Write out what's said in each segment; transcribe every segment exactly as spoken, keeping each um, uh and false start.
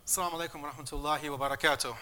السلام عليكم ورحمة الله وبركاته.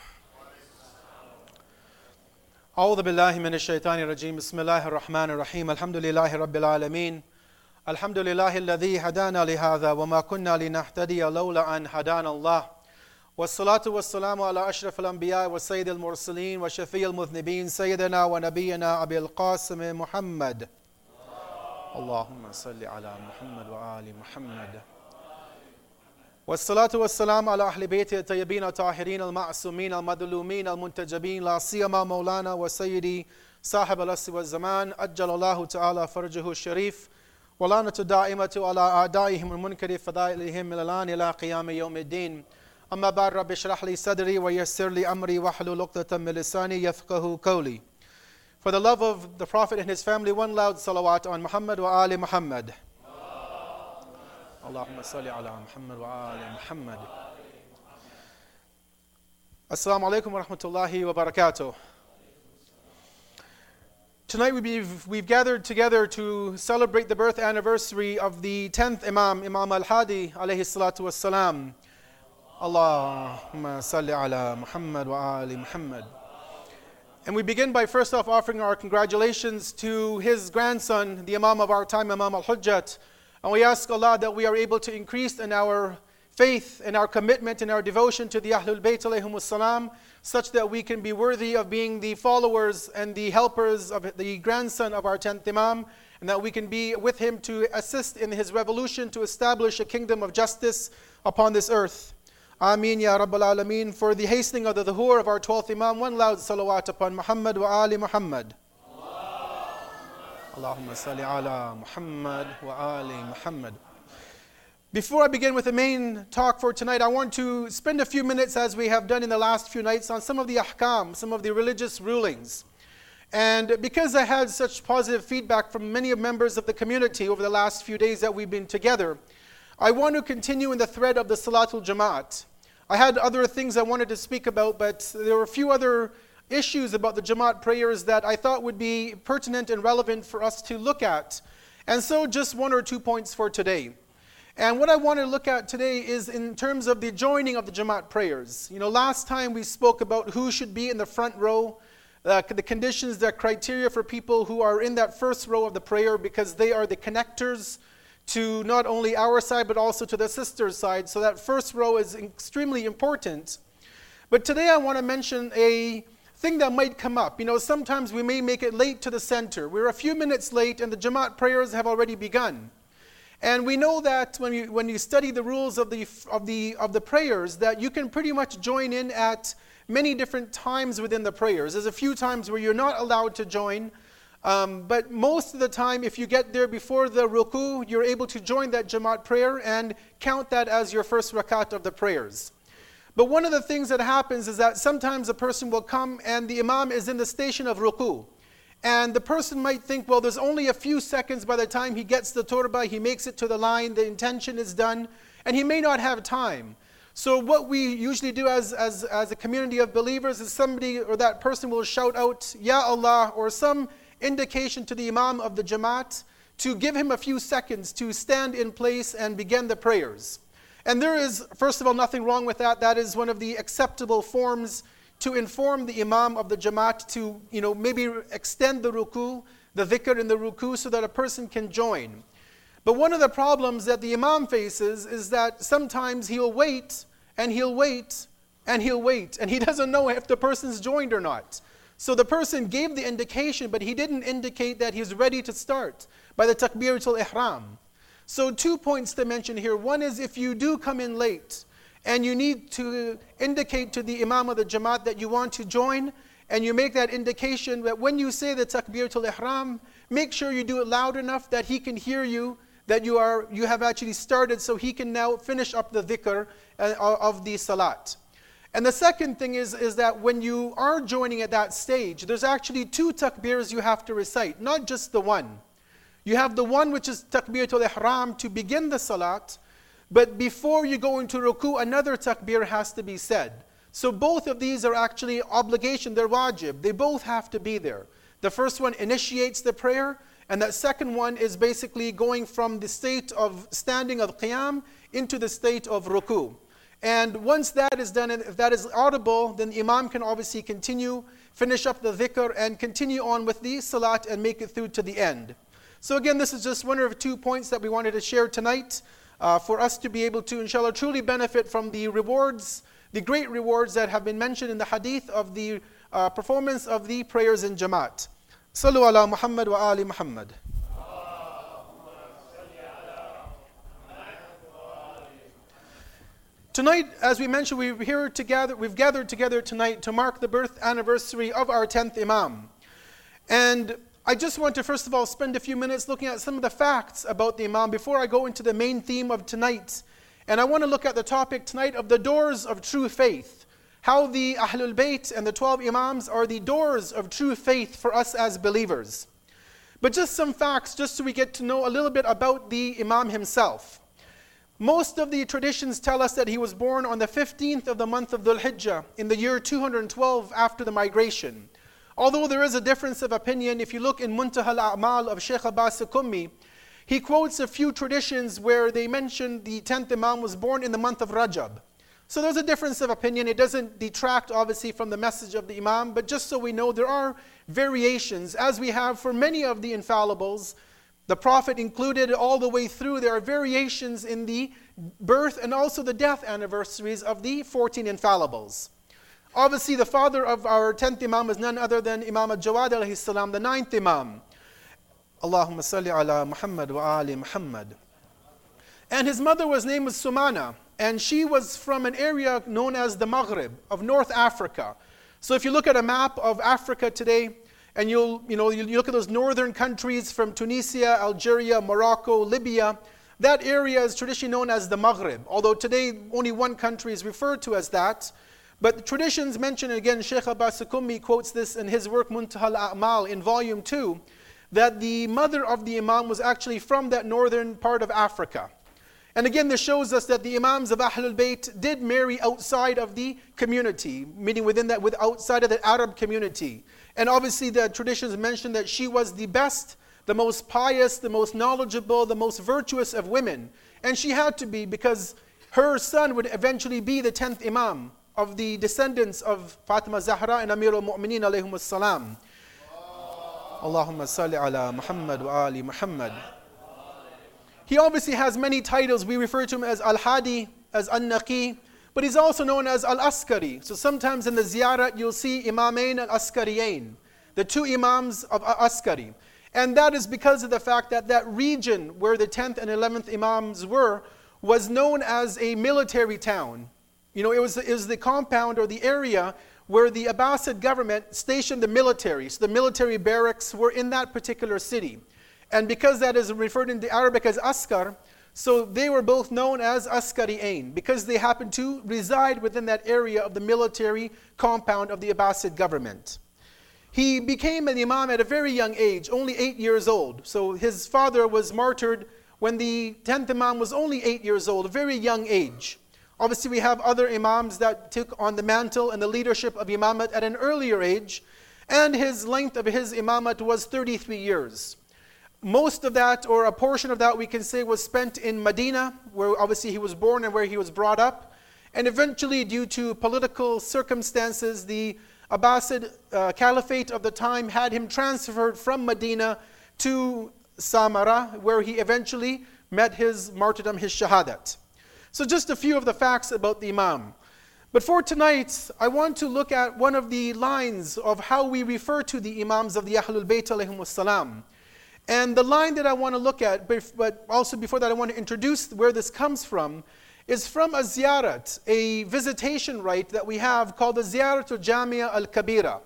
أعوذ بالله من الشيطان الرجيم. بسم الله الرحمن الرحيم. الحمد لله رب العالمين. الحمد لله الذي هدانا لهذا وما كنا لنهتدي لولا أن هدانا الله. والصلاة والسلام على أشرف الأنبياء وسيد المرسلين وشفيع المذنبين سيدنا ونبينا أبي القاسم محمد. اللهم صل على محمد وآل محمد. والصلاة والسلام على أهل بيت الطيبين الطاهرين المعصومين المظلومين المنتجبين لا سيما مولانا وسيدي صاحب العصر والزمان أجل الله تعالى فرجه الشريف ولعنة دائمة على أعدائهم المنكر فضائلهم من الآن إلى قيام يوم الدين. أما بعد رب اشرح لي صدري ويسر لي أمري واحلل عقدة من لساني يفقهوا قولي. For the love of the Prophet and his family, one loud salawat on Muhammad wa ali Muhammad. Allahumma salli ala Muhammad wa ali Muhammad. Assalamu alaikum wa rahmatullahi wa barakatuh. Tonight we've, we've gathered together to celebrate the birth anniversary of the tenth Imam, Imam al-Hadi alayhi salatu wassalam. Allahumma salli ala Muhammad wa ali Muhammad. And we begin by first off offering our congratulations to his grandson, the Imam of our time, Imam al-Hujjat. And we ask Allah that we are able to increase in our faith, in our commitment, in our devotion to the Ahlul Bayt alayhimus salam, such that we can be worthy of being the followers and the helpers of the grandson of our tenth Imam, and that we can be with him to assist in his revolution to establish a kingdom of justice upon this earth. Ameen ya Rabbal Alameen. For the hastening of the dhuhr of our twelfth Imam, one loud salawat upon Muhammad wa ali Muhammad. Allahumma salli ala Muhammad wa ali Muhammad. Before I begin with the main talk for tonight, I want to spend a few minutes, as we have done in the last few nights, on some of the ahkam, some of the religious rulings. And because I had such positive feedback from many members of the community over the last few days that we've been together, I want to continue in the thread of the Salatul Jamaat. I had other things I wanted to speak about, but there were a few other issues about the Jamaat prayers that I thought would be pertinent and relevant for us to look at. And so just one or two points for today. And what I want to look at today is in terms of the joining of the Jamaat prayers. You know, last time we spoke about who should be in the front row, uh, the conditions, the criteria for people who are in that first row of the prayer, because they are the connectors to not only our side but also to the sister's side. So that first row is extremely important. But today I want to mention a thing that might come up. You know, sometimes we may make it late to the center. We're a few minutes late and the Jamaat prayers have already begun. And we know that when you, when you study the rules of the, of, the, of the prayers, that you can pretty much join in at many different times within the prayers. There's a few times where you're not allowed to join, um, but most of the time if you get there before the ruku, you're able to join that Jamaat prayer and count that as your first rakat of the prayers. But one of the things that happens is that sometimes a person will come and the Imam is in the station of ruku. And the person might think, well, there's only a few seconds by the time he gets the turba, he makes it to the line, the intention is done, and he may not have time. So what we usually do as, as, as a community of believers is somebody or that person will shout out, Ya Allah, or some indication to the Imam of the Jamaat to give him a few seconds to stand in place and begin the prayers. And there is, first of all, nothing wrong with that. That is one of the acceptable forms to inform the Imam of the Jamaat to, you know, maybe extend the ruku, the dhikr in the ruku, so that a person can join. But one of the problems that the Imam faces is that sometimes he'll wait, and he'll wait, and he'll wait, and he doesn't know if the person's joined or not. So the person gave the indication, but he didn't indicate that he's ready to start by the takbiratul ihram. So two points to mention here. One is if you do come in late and you need to indicate to the Imam of the Jamaat that you want to join, and you make that indication that when you say the takbiratul ihram, make sure you do it loud enough that he can hear you, that you are you have actually started, so he can now finish up the dhikr of the salat. And the second thing is, is that when you are joining at that stage, there's actually two takbirs you have to recite, not just the one. You have the one which is takbiratul ihram to begin the salat, but before you go into ruku, another takbir has to be said. So both of these are actually obligation, they're wajib. They both have to be there. The first one initiates the prayer, and that second one is basically going from the state of standing of qiyam into the state of ruku. And once that is done, and if that is audible, then the Imam can obviously continue, finish up the dhikr, and continue on with the salat and make it through to the end. So again, this is just one of two points that we wanted to share tonight uh, for us to be able to, inshallah, truly benefit from the rewards, the great rewards that have been mentioned in the hadith of the uh, performance of the prayers in Jamaat. Sallu ala Muhammad wa ali Muhammad. Tonight, as we mentioned, we're here together, we've gathered together tonight to mark the birth anniversary of our tenth Imam. And I just want to first of all spend a few minutes looking at some of the facts about the Imam before I go into the main theme of tonight. And I want to look at the topic tonight of the doors of true faith. How the Ahlul Bayt and the twelve Imams are the doors of true faith for us as believers. But just some facts, just so we get to know a little bit about the Imam himself. Most of the traditions tell us that he was born on the fifteenth of the month of Dhul Hijjah in the year two hundred twelve after the migration. Although there is a difference of opinion, if you look in Muntaha al-A'mal of Shaykh Abbas Qummi, he quotes a few traditions where they mention the tenth Imam was born in the month of Rajab. So there's a difference of opinion. It doesn't detract obviously from the message of the Imam, but just so we know, there are variations, as we have for many of the infallibles, the Prophet included all the way through. There are variations in the birth and also the death anniversaries of the fourteen infallibles. Obviously, the father of our tenth Imam is none other than Imam al-Jawad alayhi salam, the ninth Imam. Allahumma salli ala Muhammad wa ali Muhammad. And his mother was named Sumana, and she was from an area known as the Maghrib of North Africa. So if you look at a map of Africa today, and you'll, you know, you look at those northern countries from Tunisia, Algeria, Morocco, Libya, that area is traditionally known as the Maghrib, although today only one country is referred to as that. But the traditions mention, again, Shaykh Abbas Qummi quotes this in his work Muntaha al-A'mal in volume two, that the mother of the Imam was actually from that northern part of Africa. And again, this shows us that the Imams of Ahlul Bayt did marry outside of the community, meaning within that, with outside of the Arab community. And obviously the traditions mention that she was the best, the most pious, the most knowledgeable, the most virtuous of women. And she had to be, because her son would eventually be the tenth Imam of the descendants of Fatima Zahra and Amir al-Mu'mineen alayhum as-salam. Allahumma salli ala Muhammad wa ali Muhammad. He obviously has many titles. We refer to him as Al-Hadi, as An-Naqi, but he's also known as Al-Askari. So sometimes in the ziyarat you'll see Imamain Al-Askariyain, the two Imams of Askari. And that is because of the fact that that region where the tenth and eleventh Imams were was known as a military town. You know, it was, it was the compound or the area where the Abbasid government stationed the military. So the military barracks were in that particular city. And because that is referred in the Arabic as Askar, so they were both known as Askari'ain, because they happened to reside within that area of the military compound of the Abbasid government. He became an Imam at a very young age, only eight years old. So his father was martyred when the tenth Imam was only eight years old, a very young age. Obviously we have other Imams that took on the mantle and the leadership of Imamat at an earlier age, and his length of his Imamat was thirty-three years. Most of that, or a portion of that, we can say was spent in Medina, where obviously he was born and where he was brought up. And eventually, due to political circumstances, the Abbasid uh, Caliphate of the time had him transferred from Medina to Samara, where he eventually met his martyrdom, his shahadat. So just a few of the facts about the Imam. But for tonight, I want to look at one of the lines of how we refer to the Imams of the Ahlul Bayt alayhim wassalam. And the line that I want to look at, but also before that I want to introduce where this comes from, is from a ziyarat, a visitation rite that we have called the Ziyaratul Jamia al-Kabira.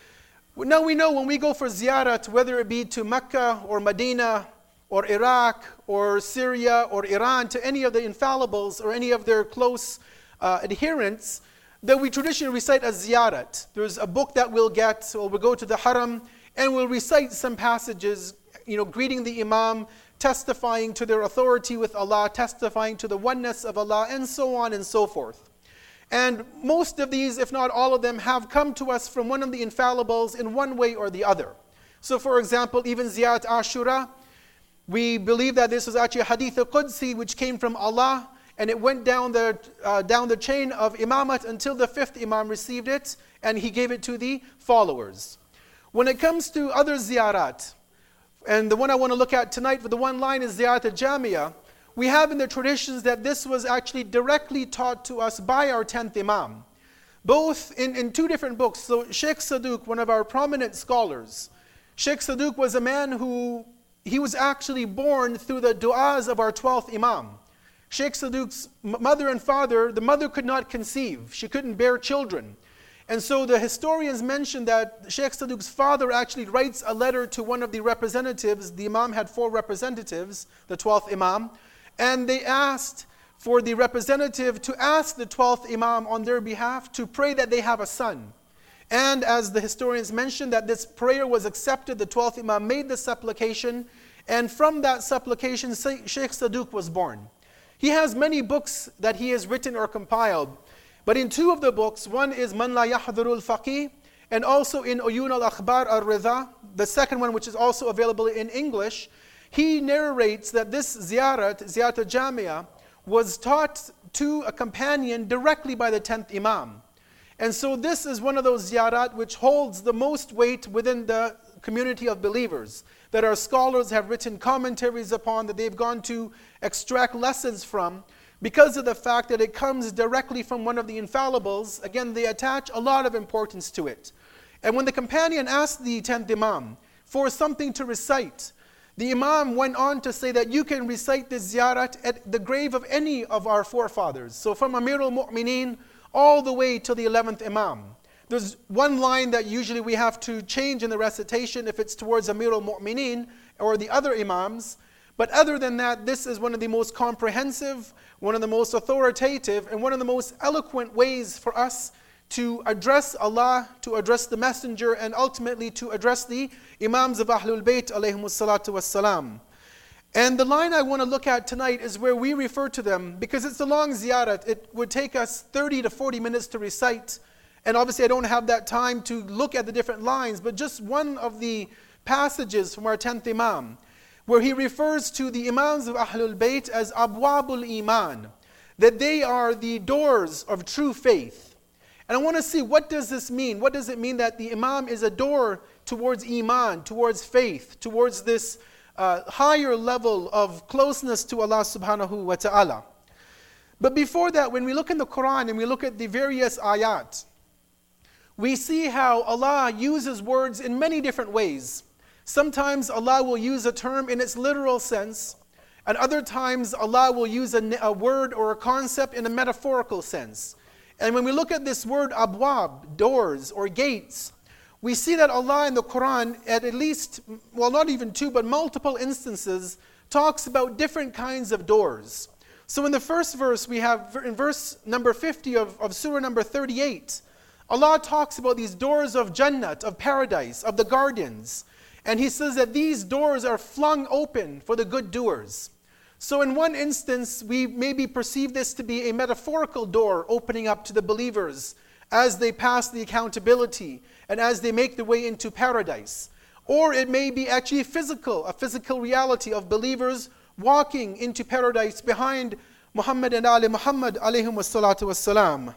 Now we know when we go for ziyarat, whether it be to Mecca or Medina or Iraq or Syria or Iran, to any of the infallibles or any of their close uh, adherents, that we traditionally recite a ziyarat. There's a book that we'll get, so we'll go to the haram and we'll recite some passages, you know, greeting the Imam, testifying to their authority with Allah, testifying to the oneness of Allah, and so on and so forth. And most of these, if not all of them, have come to us from one of the infallibles in one way or the other. So for example, even Ziyarat Ashura, we believe that this was actually a Hadith al-Qudsi which came from Allah, and it went down the, uh, down the chain of imamat until the fifth imam received it, and he gave it to the followers. When it comes to other ziyarat, and the one I want to look at tonight, for the one line is Ziyarat al-Jamia, we have in the traditions that this was actually directly taught to us by our tenth imam. Both in, in two different books. So Sheikh Saduq, one of our prominent scholars, Sheikh Saduq was a man who, he was actually born through the du'as of our twelfth imam. Sheikh Saduq's mother and father, the mother could not conceive. She couldn't bear children. And so the historians mention that Sheikh Saduq's father actually writes a letter to one of the representatives. The imam had four representatives, the twelfth imam. And they asked for the representative to ask the twelfth imam on their behalf to pray that they have a son. And as the historians mentioned, that this prayer was accepted. The twelfth imam made the supplication. And from that supplication, Sheikh Saduq was born. He has many books that he has written or compiled. But in two of the books, one is Man La Yahdurul Faqih, and also in Uyun al-Akhbar al-Ridha, the second one which is also available in English, he narrates that this ziyarat, Ziyarat al-Jamia, was taught to a companion directly by the tenth imam. And so this is one of those ziyarat which holds the most weight within the community of believers, that our scholars have written commentaries upon, that they've gone to extract lessons from, because of the fact that it comes directly from one of the infallibles. Again, they attach a lot of importance to it. And when the companion asked the tenth imam for something to recite, the imam went on to say that you can recite this ziyarat at the grave of any of our forefathers. So from Amir al-Mu'mineen all the way to the eleventh imam. There's one line that usually we have to change in the recitation if it's towards Amir al-Mu'mineen or the other imams. But other than that, this is one of the most comprehensive, one of the most authoritative, and one of the most eloquent ways for us to address Allah, to address the Messenger, and ultimately to address the Imams of Ahlul Bayt alayhimus salatu wassalam. And the line I want to look at tonight is where we refer to them, because it's a long ziyarat. It would take us thirty to forty minutes to recite, and obviously I don't have that time to look at the different lines, but just one of the passages from our tenth imam, where he refers to the Imams of Ahlul Bayt as Abwabul Iman, that they are the doors of true faith. And I want to see, what does this mean? What does it mean that the Imam is a door towards Iman, towards faith, towards this uh, higher level of closeness to Allah subhanahu wa ta'ala? But before that, when we look in the Quran and we look at the various ayat, we see how Allah uses words in many different ways. Sometimes Allah will use a term in its literal sense, and other times Allah will use a, a word or a concept in a metaphorical sense. And when we look at this word abwab, doors or gates, we see that Allah in the Quran at at least, well not even two, but multiple instances talks about different kinds of doors. So in the first verse, we have in verse number fifty of, of surah number thirty-eight, Allah talks about these doors of Jannat, of paradise, of the gardens. And he says that these doors are flung open for the good doers. So in one instance, we maybe perceive this to be a metaphorical door opening up to the believers as they pass the accountability and as they make their way into paradise. Or it may be actually physical, a physical reality of believers walking into paradise behind Muhammad and Ali Muhammad alayhim wassalatu wassalam.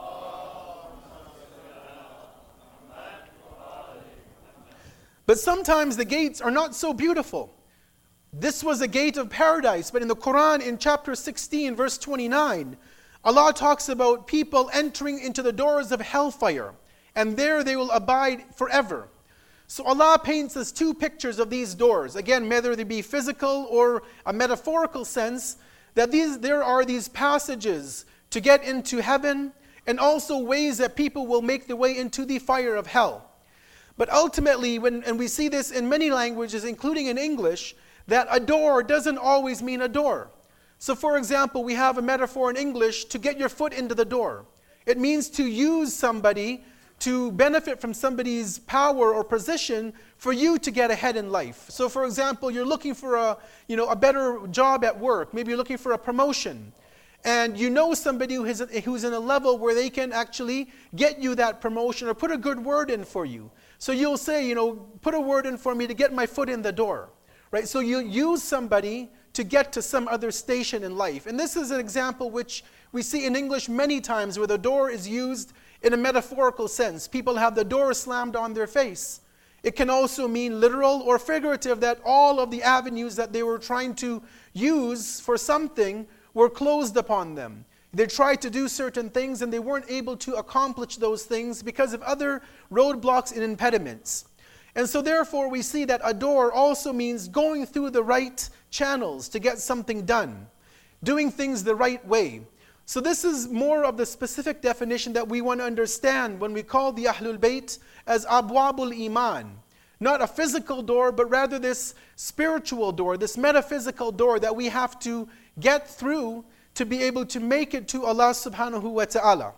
But sometimes the gates are not so beautiful. This was a gate of paradise, but in the Quran, in chapter sixteen, verse twenty-nine, Allah talks about people entering into the doors of hellfire, and there they will abide forever. So Allah paints us two pictures of these doors. Again, whether they be physical or a metaphorical sense, that these there are these passages to get into heaven, and also ways that people will make their way into the fire of hell. But ultimately, when, and we see this in many languages, including in English, that a door doesn't always mean a door. So for example, we have a metaphor in English to get your foot into the door. It means to use somebody, to benefit from somebody's power or position for you to get ahead in life. So for example, you're looking for a, you know, a better job at work. Maybe you're looking for a promotion. And you know somebody who is, who's in a level where they can actually get you that promotion or put a good word in for you. So you'll say, you know, put a word in for me to get my foot in the door, right? So you use somebody to get to some other station in life. And this is an example which we see in English many times, where the door is used in a metaphorical sense. People have the door slammed on their face. It can also mean literal or figurative, that all of the avenues that they were trying to use for something were closed upon them. They tried to do certain things and they weren't able to accomplish those things because of other roadblocks and impediments. And so therefore we see that a door also means going through the right channels to get something done, doing things the right way. So this is more of the specific definition that we want to understand when we call the Ahlul Bayt as Abwabul Iman. Not a physical door, but rather this spiritual door, this metaphysical door that we have to get through to be able to make it to Allah subhanahu wa ta'ala.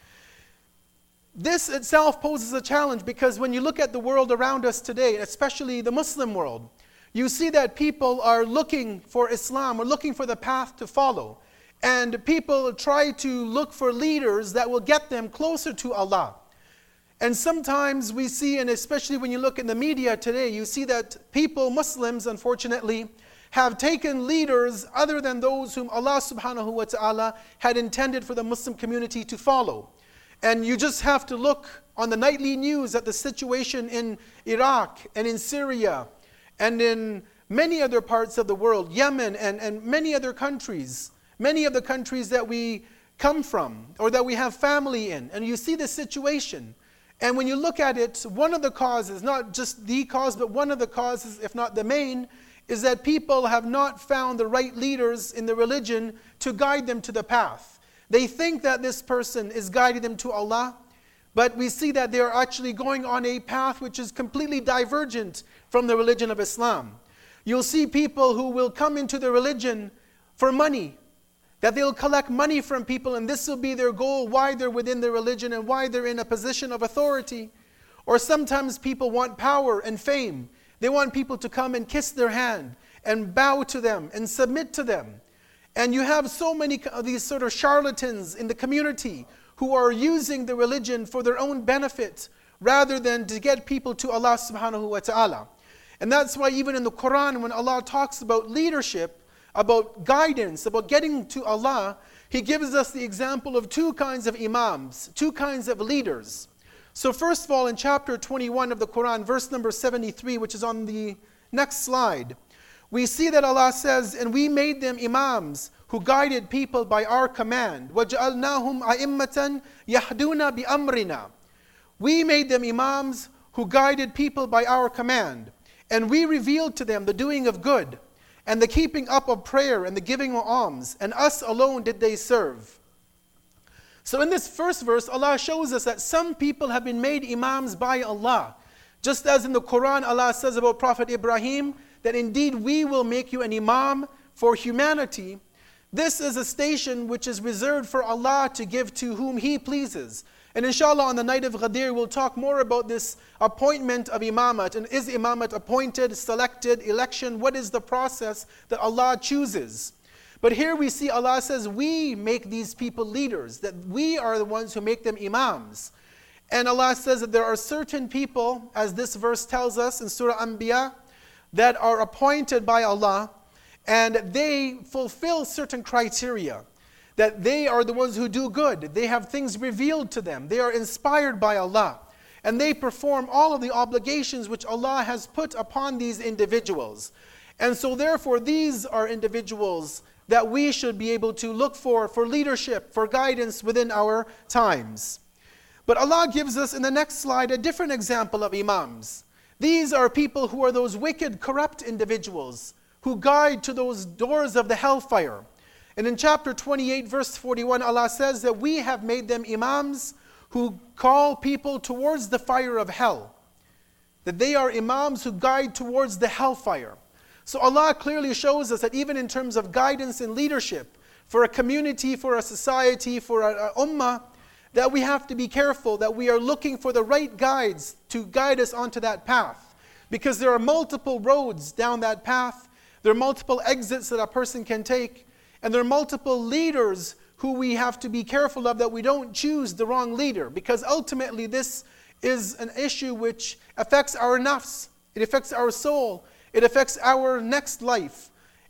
This itself poses a challenge, because when you look at the world around us today, especially the Muslim world, you see that people are looking for Islam or looking for the path to follow. And people try to look for leaders that will get them closer to Allah. And sometimes we see, and especially when you look in the media today, you see that people, Muslims unfortunately, have taken leaders other than those whom Allah subhanahu wa ta'ala had intended for the Muslim community to follow. And you just have to look on the nightly news at the situation in Iraq and in Syria and in many other parts of the world, Yemen and, and many other countries, many of the countries that we come from or that we have family in. And you see this situation. And when you look at it, one of the causes, not just the cause, but one of the causes, if not the main, is that people have not found the right leaders in the religion to guide them to the path. They think that this person is guiding them to Allah, but we see that they are actually going on a path which is completely divergent from the religion of Islam. You'll see people who will come into the religion for money, that they'll collect money from people, and this will be their goal, why they're within the religion and why they're in a position of authority. Or sometimes people want power and fame. They want people to come and kiss their hand and bow to them and submit to them. And you have so many of these sort of charlatans in the community who are using the religion for their own benefit rather than to get people to Allah subhanahu wa ta'ala. And that's why even in the Quran, when Allah talks about leadership, about guidance, about getting to Allah, He gives us the example of two kinds of imams, two kinds of leaders. So first of all, in chapter twenty-one of the Quran, verse number seventy-three, which is on the next slide, we see that Allah says, and we made them imams who guided people by our command. وَجَعَلْنَاهُمْ أَئِمَّةً يَهْدُونَ بِأَمْرِنَا. We made them imams who guided people by our command. And we revealed to them the doing of good, and the keeping up of prayer, and the giving of alms. And us alone did they serve. So in this first verse, Allah shows us that some people have been made imams by Allah. Just as in the Quran, Allah says about Prophet Ibrahim, that indeed we will make you an imam for humanity. This is a station which is reserved for Allah to give to whom He pleases. And inshallah on the night of Ghadir we'll talk more about this appointment of imamat. And is imamat appointed, selected, election? What is the process that Allah chooses? But here we see Allah says we make these people leaders, that we are the ones who make them imams. And Allah says that there are certain people, as this verse tells us in Surah Anbiya, that are appointed by Allah, and they fulfill certain criteria, that they are the ones who do good. They have things revealed to them. They are inspired by Allah, and they perform all of the obligations which Allah has put upon these individuals. And so therefore these are individuals that we should be able to look for, for leadership, for guidance within our times. But Allah gives us in the next slide a different example of imams. These are people who are those wicked, corrupt individuals who guide to those doors of the hellfire. And in chapter twenty-eight, verse forty-one, Allah says that we have made them imams who call people towards the fire of hell. That they are imams who guide towards the hellfire. So Allah clearly shows us that even in terms of guidance and leadership, for a community, for a society, for a, a ummah, that we have to be careful that we are looking for the right guides to guide us onto that path. Because there are multiple roads down that path. There are multiple exits that a person can take. And there are multiple leaders who we have to be careful of, that we don't choose the wrong leader. Because ultimately this is an issue which affects our nafs. It affects our soul. It affects our next life.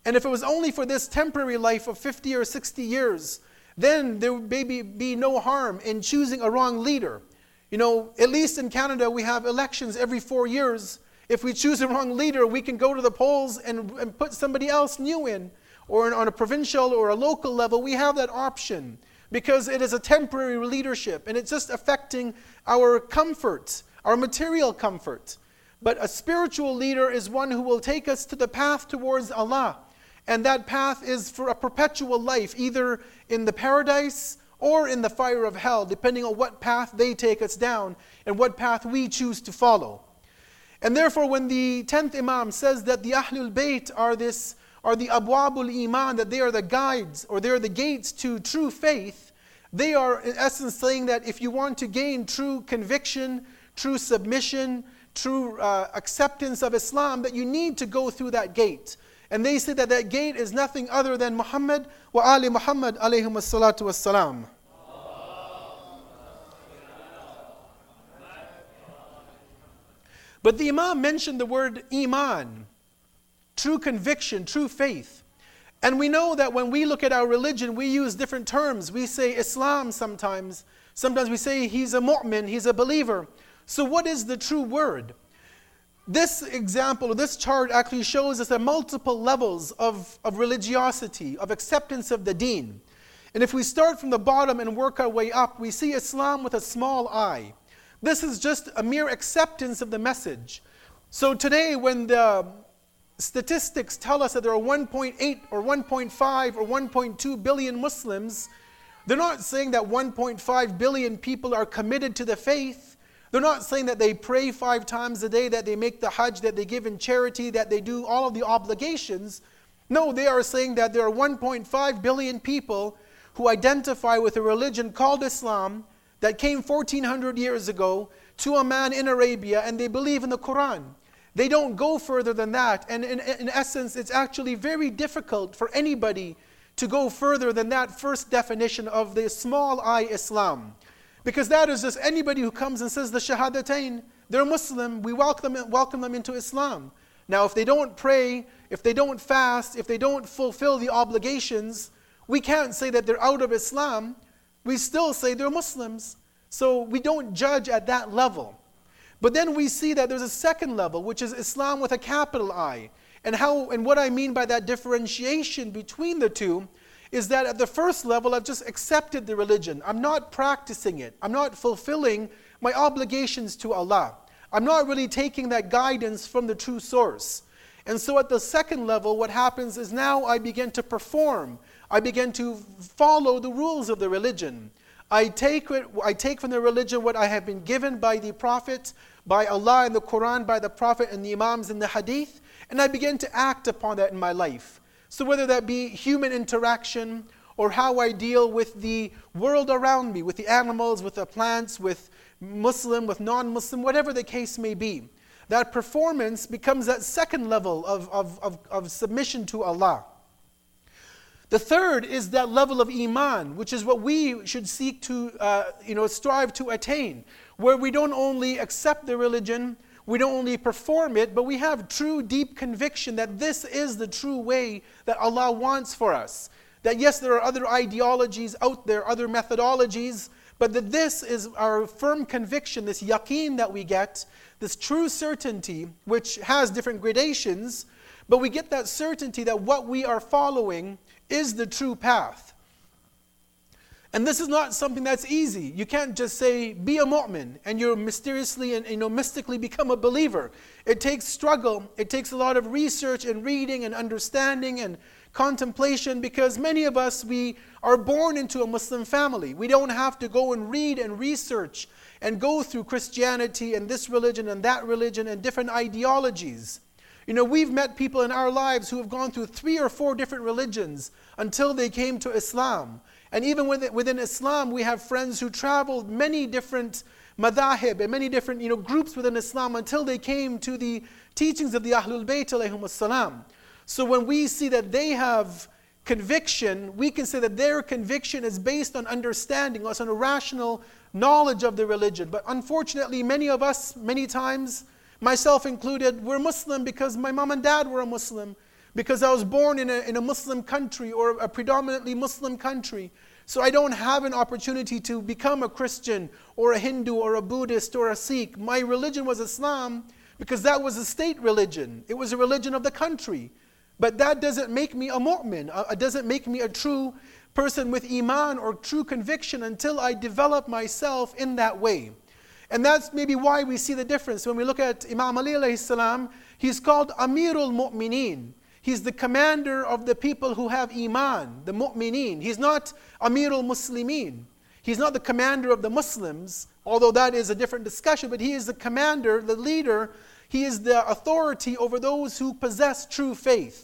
And if it was only for this temporary life of fifty or sixty years, then there would maybe be no harm in choosing a wrong leader. You know, at least in Canada, we have elections every four years. If we choose a wrong leader, we can go to the polls and, and put somebody else new in. Or on a provincial or a local level, we have that option because it is a temporary leadership and it's just affecting our comfort, our material comfort. But a spiritual leader is one who will take us to the path towards Allah. And that path is for a perpetual life, either in the paradise or in the fire of hell, depending on what path they take us down and what path we choose to follow. And therefore, when the tenth Imam says that the Ahlul Bayt are this are the Abwabul Iman, that they are the guides or they are the gates to true faith, they are in essence saying that if you want to gain true conviction, true submission, true uh, acceptance of Islam, that you need to go through that gate. And they say that that gate is nothing other than Muhammad wa Ali Muhammad alayhim as-salatu was-salam. But the Imam mentioned the word Iman, true conviction, true faith. And we know that when we look at our religion, we use different terms. We say Islam sometimes. Sometimes we say he's a mu'min, he's a believer. So what is the true word? This example, this chart actually shows us the multiple levels of, of religiosity, of acceptance of the deen. And if we start from the bottom and work our way up, we see Islam with a small I. This is just a mere acceptance of the message. So today when the statistics tell us that there are one point eight or one point five or one point two billion Muslims, they're not saying that one point five billion people are committed to the faith. They're not saying that they pray five times a day, that they make the Hajj, that they give in charity, that they do all of the obligations. No, they are saying that there are one point five billion people who identify with a religion called Islam that came fourteen hundred years ago to a man in Arabia, and they believe in the Quran. They don't go further than that. And in, in essence, it's actually very difficult for anybody to go further than that first definition of the small I Islam. Because that is just anybody who comes and says the Shahadatain, they're Muslim, we welcome them, welcome them into Islam. Now, if they don't pray, if they don't fast, if they don't fulfill the obligations, we can't say that they're out of Islam. We still say they're Muslims. So we don't judge at that level. But then we see that there's a second level, which is Islam with a capital I. And how and what I mean by that differentiation between the two is that at the first level, I've just accepted the religion. I'm not practicing it. I'm not fulfilling my obligations to Allah. I'm not really taking that guidance from the true source. And so at the second level, what happens is now I begin to perform. I begin to follow the rules of the religion. I take, it, I take from the religion what I have been given by the Prophet, by Allah in the Quran, by the Prophet and the Imams in the Hadith, and I begin to act upon that in my life. So whether that be human interaction or how I deal with the world around me, with the animals, with the plants, with Muslim, with non-Muslim, whatever the case may be, that performance becomes that second level of, of, of, of submission to Allah. The third is that level of Iman, which is what we should seek to, uh, you know, strive to attain, where we don't only accept the religion, we don't only perform it, but we have true deep conviction that this is the true way that Allah wants for us. That yes, there are other ideologies out there, other methodologies, but that this is our firm conviction, this yaqeen that we get, this true certainty, which has different gradations, but we get that certainty that what we are following is the true path. And this is not something that's easy. You can't just say, be a mu'min, and you're mysteriously and you know, mystically become a believer. It takes struggle. It takes a lot of research and reading and understanding and contemplation, because many of us, we are born into a Muslim family. We don't have to go and read and research and go through Christianity and this religion and that religion and different ideologies. You know, we've met people in our lives who have gone through three or four different religions until they came to Islam. And even within Islam, we have friends who traveled many different madahib and many different you know, groups within Islam until they came to the teachings of the Ahlul Bayt alayhim salam. So when we see that they have conviction, we can say that their conviction is based on understanding, or on a rational knowledge of the religion. But unfortunately, many of us, many times, myself included, we're Muslim because my mom and dad were a Muslim, because I was born in a, in a Muslim country or a predominantly Muslim country. So I don't have an opportunity to become a Christian or a Hindu or a Buddhist or a Sikh. My religion was Islam because that was a state religion. It was a religion of the country. But that doesn't make me a mu'min. It doesn't make me a true person with iman or true conviction until I develop myself in that way. And that's maybe why we see the difference. When we look at Imam Ali alayhi salam, he's called Amirul Mu'mineen. He's the commander of the people who have iman, the mu'mineen. He's not Amirul Muslimin. He's not the commander of the Muslims, although that is a different discussion, but he is the commander, the leader. He is the authority over those who possess true faith.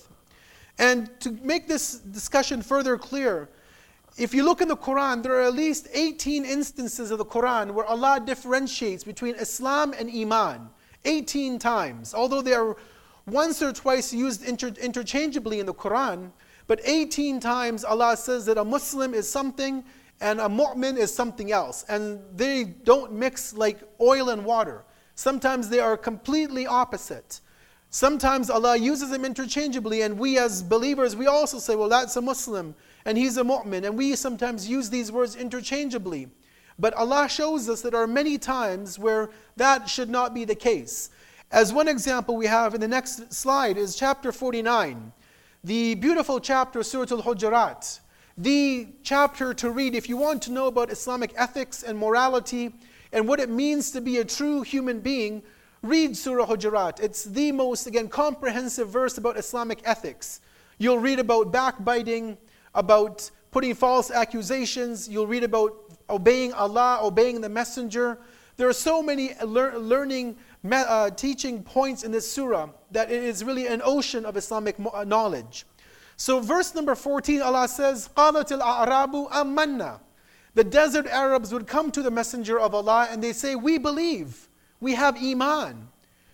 And to make this discussion further clear, if you look in the Quran, there are at least eighteen instances of the Quran where Allah differentiates between Islam and Iman. eighteen times. Although they are once or twice used inter- interchangeably in the Quran, but eighteen times Allah says that a Muslim is something and a mu'min is something else. And they don't mix like oil and water. Sometimes they are completely opposite. Sometimes Allah uses them interchangeably, and we as believers, we also say, well, that's a Muslim, and he's a mu'min, and we sometimes use these words interchangeably. But Allah shows us that there are many times where that should not be the case. As one example we have in the next slide is chapter forty-nine, the beautiful chapter, Surah Al-Hujurat, the chapter to read if you want to know about Islamic ethics and morality and what it means to be a true human being. Read Surah Hujurat. It's the most, again, comprehensive verse about Islamic ethics. You'll read about backbiting, about putting false accusations. You'll read about obeying Allah, obeying the Messenger. There are so many lear- learning, uh, teaching points in this surah that it is really an ocean of Islamic knowledge. So verse number fourteen, Allah says, قَالَتِ الْأَعْرَابُ آمَنَّا. The desert Arabs would come to the Messenger of Allah and they say, we believe. We have iman.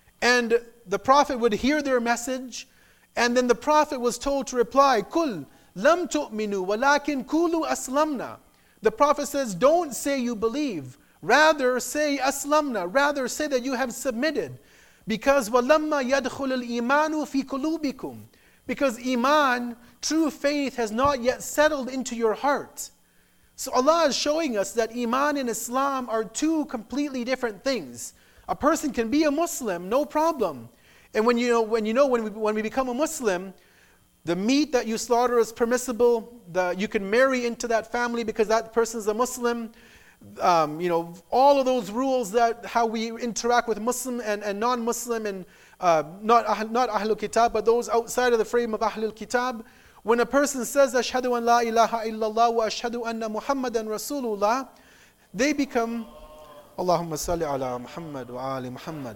And the Prophet would hear their message, and then the Prophet was told to reply, Kul lam tu'minu walakin kulu aslamna. The Prophet says, don't say you believe. Rather say aslamna. Rather say that you have submitted. Because walamma yadkhul al-imanu fi qulubikum. Because iman, true faith, has not yet settled into your heart. So Allah is showing us that iman and Islam are two completely different things. A person can be a Muslim, no problem. And when you know, when you know, when we, when we become a Muslim, the meat that you slaughter is permissible. The, you can marry into that family because that person is a Muslim. Um, you know, all of those rules that how we interact with Muslim and, and non-Muslim and uh, not not Ahlul Kitab, but those outside of the frame of Ahlul Kitab. When a person says Ashhadu an la ilaha illallah wa ashhadu anna Muhammadan Rasulullah, they become Allahumma salli ala Muhammad wa ali Muhammad.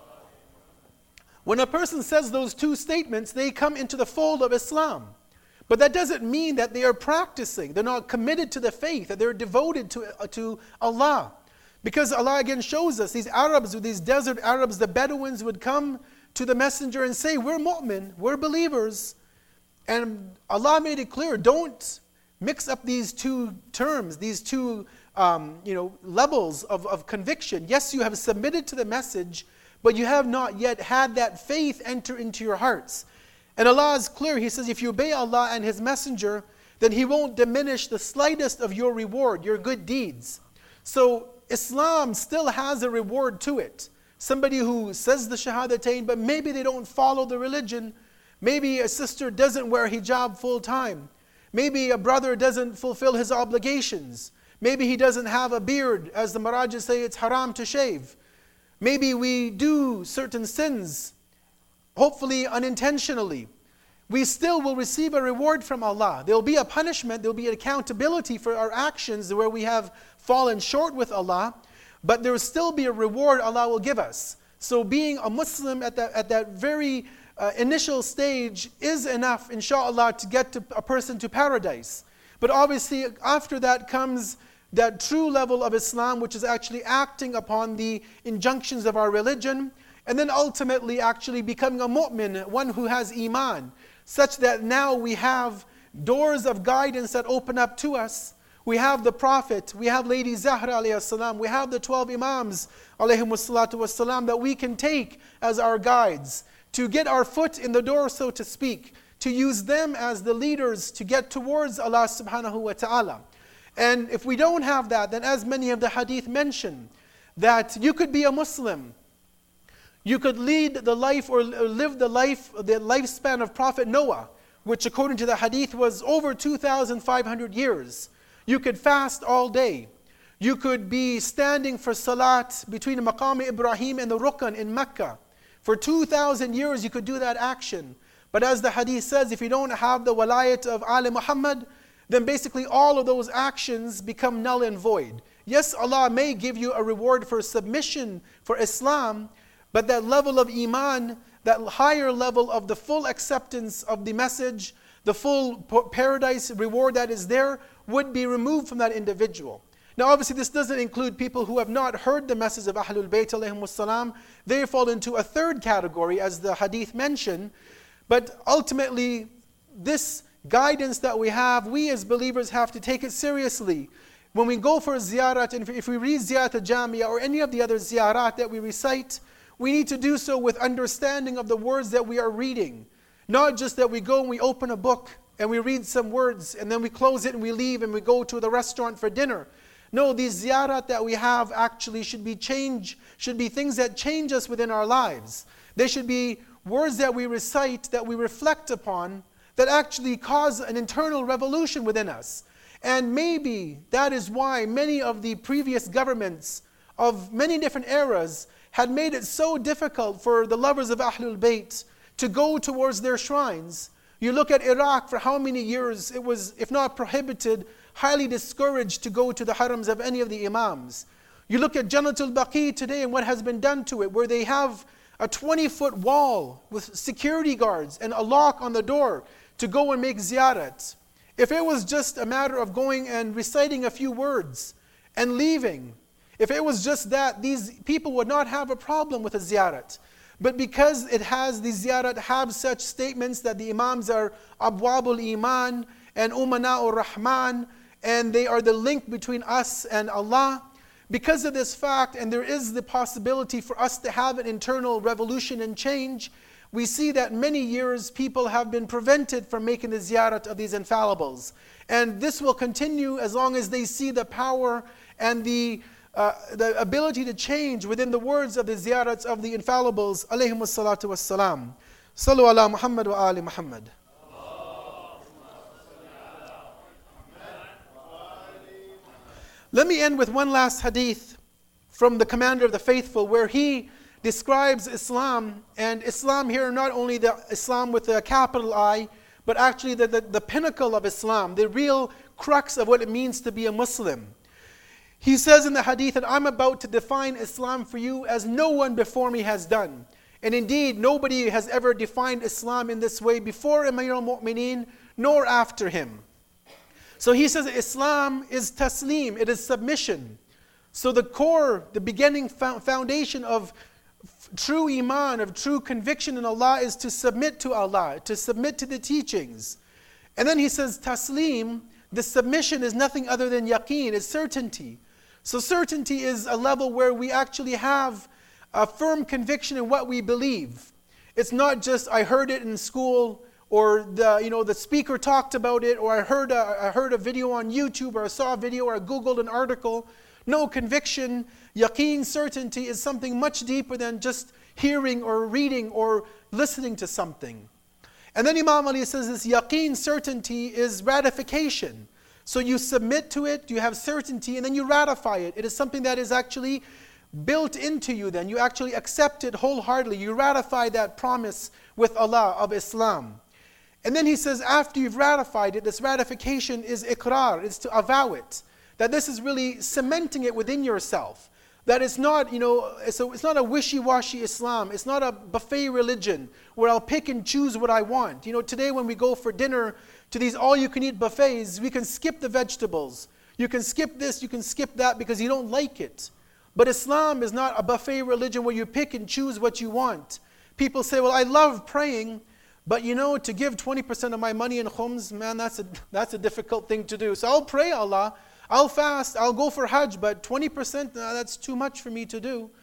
When a person says those two statements, they come into the fold of Islam. But that doesn't mean that they are practicing. They're not committed to the faith, that they're devoted to, uh, to Allah. Because Allah again shows us, these Arabs, these desert Arabs, the Bedouins would come to the messenger and say, we're mu'min, we're believers. And Allah made it clear, don't mix up these two terms, these two Um, you know, levels of, of conviction. Yes, you have submitted to the message, but you have not yet had that faith enter into your hearts. And Allah is clear. He says, if you obey Allah and His Messenger, then He won't diminish the slightest of your reward, your good deeds. So Islam still has a reward to it. Somebody who says the Shahadatain, but maybe they don't follow the religion. Maybe a sister doesn't wear hijab full time. Maybe a brother doesn't fulfill his obligations. Maybe he doesn't have a beard. As the Marajas say, it's haram to shave. Maybe we do certain sins, hopefully unintentionally. We still will receive a reward from Allah. There will be a punishment, there will be an accountability for our actions where we have fallen short with Allah, but there will still be a reward Allah will give us. So being a Muslim at that, at that very uh, initial stage is enough, inshallah, to get to a person to paradise. But obviously after that comes that true level of Islam, which is actually acting upon the injunctions of our religion, and then ultimately actually becoming a mu'min, one who has iman, such that now we have doors of guidance that open up to us. We have the Prophet, we have Lady Zahra alayhi salam, we have the twelve Imams alayhi salatu wasalam that we can take as our guides to get our foot in the door, so to speak, to use them as the leaders to get towards Allah subhanahu wa ta'ala. And if we don't have that, then as many of the hadith mention, that you could be a Muslim, you could lead the life or live the life, the lifespan of Prophet Noah, which according to the hadith was over two thousand five hundred years. You could fast all day. You could be standing for salat between the Maqam Ibrahim and the Rukn in Mecca. For two thousand years you could do that action. But as the hadith says, if you don't have the walayat of Ali Muhammad, then basically all of those actions become null and void. Yes, Allah may give you a reward for submission for Islam, but that level of iman, that higher level of the full acceptance of the message, the full paradise reward that is there, would be removed from that individual. Now obviously this doesn't include people who have not heard the message of Ahlul Bayt alayhimus salam. They fall into a third category as the hadith mentioned. But ultimately, this guidance that we have, we as believers have to take it seriously. When we go for ziyarat, and if we read Ziyarat al-Jamia or any of the other ziyarat that we recite, we need to do so with understanding of the words that we are reading. Not just that we go and we open a book and we read some words and then we close it and we leave and we go to the restaurant for dinner. No, these ziyarat that we have actually should be change, should be things that change us within our lives. They should be words that we recite, that we reflect upon, that actually cause an internal revolution within us. And maybe that is why many of the previous governments of many different eras had made it so difficult for the lovers of Ahlul Bayt to go towards their shrines. You look at Iraq, for how many years it was, if not prohibited, highly discouraged to go to the harams of any of the imams. You look at Jannatul Baqi today and what has been done to it, where they have a twenty foot wall with security guards and a lock on the door to go and make ziyarat. If it was just a matter of going and reciting a few words and leaving, if it was just that, these people would not have a problem with a ziyarat. But because it has, these ziyarat have such statements that the imams are Abwabul Iman and Umana'ur Rahman, and they are the link between us and Allah, because of this fact, and there is the possibility for us to have an internal revolution and change, we see that many years people have been prevented from making the ziyarat of these infallibles. And this will continue as long as they see the power and the, uh, the ability to change within the words of the ziyarats of the infallibles, alayhimus salatu wassalam. Sallu ala Muhammad wa ali Muhammad. Let me end with one last hadith from the Commander of the Faithful, where he describes Islam, and Islam here not only the Islam with a capital I, but actually the, the, the pinnacle of Islam, the real crux of what it means to be a Muslim. He says in the hadith that I'm about to define Islam for you as no one before me has done. And indeed, nobody has ever defined Islam in this way before Amir al-Mu'mineen, nor after him. So he says Islam is taslim, it is submission. So the core, the beginning foundation of true iman, of true conviction in Allah is to submit to Allah, to submit to the teachings. And then he says taslim, the submission is nothing other than yaqeen, is certainty. So certainty is a level where we actually have a firm conviction in what we believe. It's not just I heard it in school, or the, you know, the speaker talked about it, or I heard, a, I heard a video on YouTube, or I saw a video, or I Googled an article. No, conviction, yaqeen, certainty is something much deeper than just hearing or reading or listening to something. And then Imam Ali says this yaqeen, certainty, is ratification. So you submit to it, you have certainty, and then you ratify it. It is something that is actually built into you then. You actually accept it wholeheartedly. You ratify that promise with Allah of Islam. And then he says, after you've ratified it, this ratification is iqrar, it's to avow it. That this is really cementing it within yourself. That it's not, you know, it's, a, it's not a wishy-washy Islam. It's not a buffet religion where I'll pick and choose what I want. You know, today when we go for dinner to these all-you-can-eat buffets, we can skip the vegetables. You can skip this, you can skip that because you don't like it. But Islam is not a buffet religion where you pick and choose what you want. People say, well, I love praying, but you know, to give twenty percent of my money in khums, man, that's a, that's a difficult thing to do. So I'll pray Allah, I'll fast, I'll go for Hajj, but twenty percent, nah, that's too much for me to do.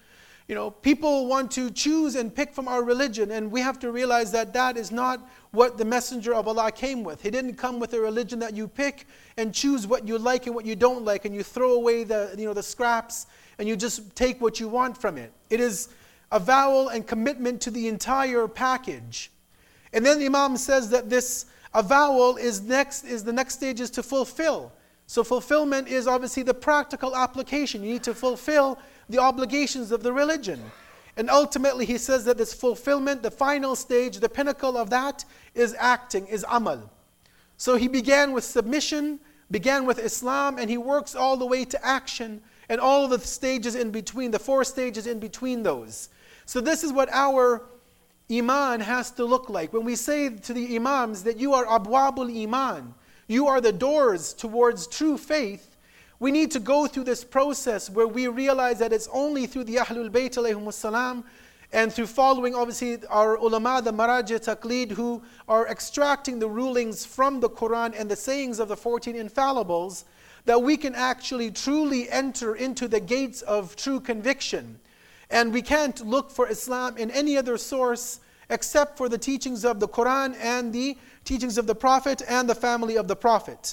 You know, people want to choose and pick from our religion, and we have to realize that that is not what the Messenger of Allah came with. He didn't come with a religion that you pick and choose what you like and what you don't like, and you throw away the, you know, the scraps, and you just take what you want from it. It is a vow and commitment to the entire package. And then the Imam says that this avowal is next is the next stage is to fulfill. So fulfillment is obviously the practical application. You need to fulfill the obligations of the religion. And ultimately he says that this fulfillment, the final stage, the pinnacle of that is acting, is amal. So he began with submission, began with Islam, and he works all the way to action and all of the stages in between, the four stages in between those. So this is what our Iman has to look like. When we say to the Imams that you are abwabul Iman, you are the doors towards true faith, we need to go through this process where we realize that it's only through the Ahlul Bayt alayhimus salam and through following obviously our ulama, the maraji taqlid, who are extracting the rulings from the Quran and the sayings of the fourteen infallibles, that we can actually truly enter into the gates of true conviction. And we can't look for Islam in any other source except for the teachings of the Quran and the teachings of the Prophet and the family of the Prophet.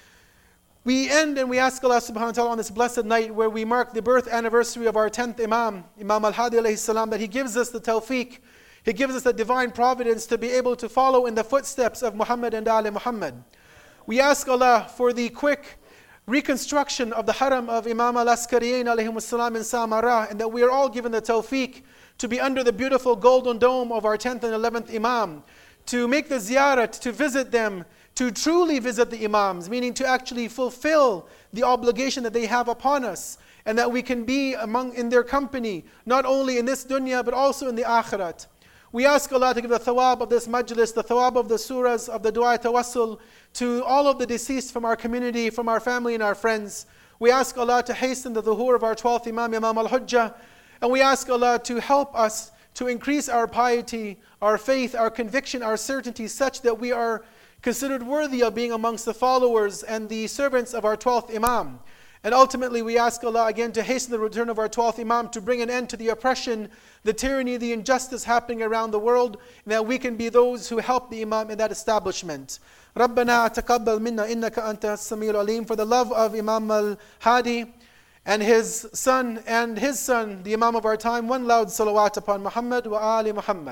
We end and we ask Allah subhanahu wa ta'ala on this blessed night where we mark the birth anniversary of our tenth Imam, Imam al-Hadi alayhi salam, that he gives us the tawfiq, he gives us the divine providence to be able to follow in the footsteps of Muhammad and Ali Muhammad. We ask Allah for the quick reconstruction of the haram of Imam al-Askariyin alayhi salam in Samarra, and that we are all given the tawfiq to be under the beautiful golden dome of our tenth and eleventh Imam, to make the ziyarat, to visit them, to truly visit the Imams, meaning to actually fulfill the obligation that they have upon us, and that we can be among in their company, not only in this dunya but also in the akhirat. We ask Allah to give the thawab of this majlis, the thawab of the surahs, of the dua tawassul, to all of the deceased from our community, from our family and our friends. We ask Allah to hasten the dhuhur of our twelfth Imam, Imam al-Hujjah, and we ask Allah to help us to increase our piety, our faith, our conviction, our certainty, such that we are considered worthy of being amongst the followers and the servants of our twelfth Imam. And ultimately we ask Allah again to hasten the return of our twelfth Imam, to bring an end to the oppression, the tyranny, the injustice happening around the world, and that we can be those who help the Imam in that establishment. رَبَّنَا تَقَبَّلْ مِنَّا إِنَّكَ أَنْتَ السَّمِيعُ الْعَلِيمُ. For the love of Imam al-Hadi and his son and his son, the Imam of our time, one loud salawat upon Muhammad wa ali Muhammad.